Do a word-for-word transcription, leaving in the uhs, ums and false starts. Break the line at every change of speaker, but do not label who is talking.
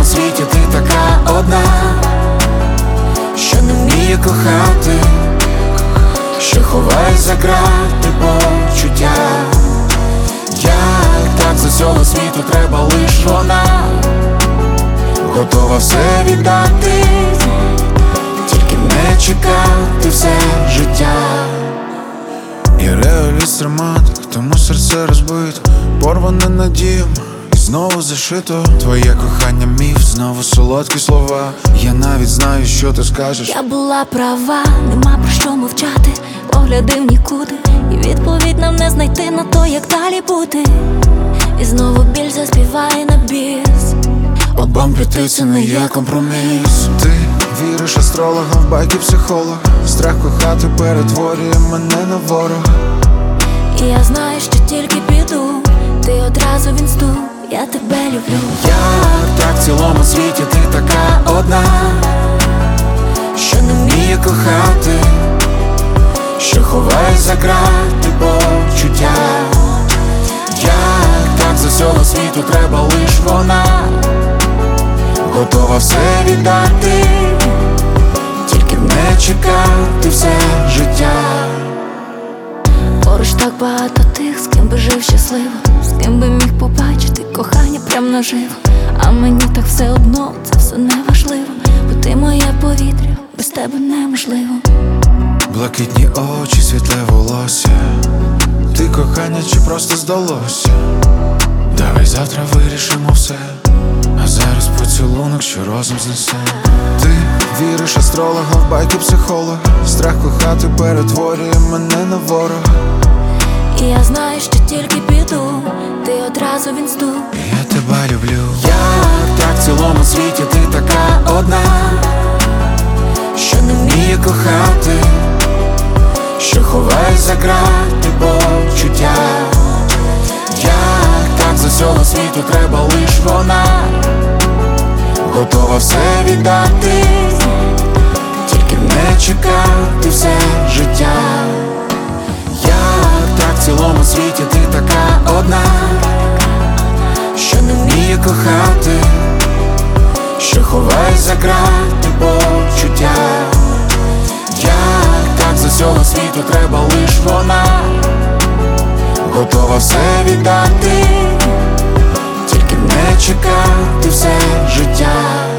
світі ти така одна, що не вміє кохати, що ховає за грати почуття. Як так з усього світу треба лиш вона, готова все віддати, тільки не чекати все життя.
Я реаліст романтик, тому серце розбито, порване надіям і знову зашито. Твоє кохання міф, знову солодкі слова. Я навіть знаю, що ти скажеш.
Я була права, нема про що мовчати, погляди в нікуди, і відповідь нам не знайти на то, як далі бути. І знову біль заспіває на біс.
Обом прийти це не є компроміс.
Ти віриш астрологам, в байки психолога. Страх кохати перетворює мене на ворога.
І я знаю, що тільки піду, ти одразу в інсту, я тебе люблю.
Як так в цілому світі ти така одна, що не вміє кохати, що ховає за грати почуття. Як так з усього світу треба лиш вона, готова все віддати, тільки не чекати все життя.
Поруч так багато тих, з ким би жив щасливо, з ким би міг побачити кохання прям наживо. А мені так все одно, це все не важливо, бо ти моє повітря, без тебе неможливо.
Блакитні очі, світле волосся. Ти кохання чи просто здалося? Давай завтра вирішимо все, а зараз поцілунок, що розум знесе. Ти віриш астрологам, в байки психолога. Страх кохати перетворює мене на ворога.
І я знаю, що тільки піду, ти одразу в інсту.
Я тебе люблю.
Як так в цілому світі ти така одна, що не вміє кохати, що ховає за грати почуття. Як так з усього світу треба лиш вона, готова все віддати, тільки не чекати все життя. Як так в цілому світі ти така одна, що не вміє кохати, що ховає за грати почуття. Як так з усього світу треба лиш вона, готова все віддати, тільки не чекати все життя.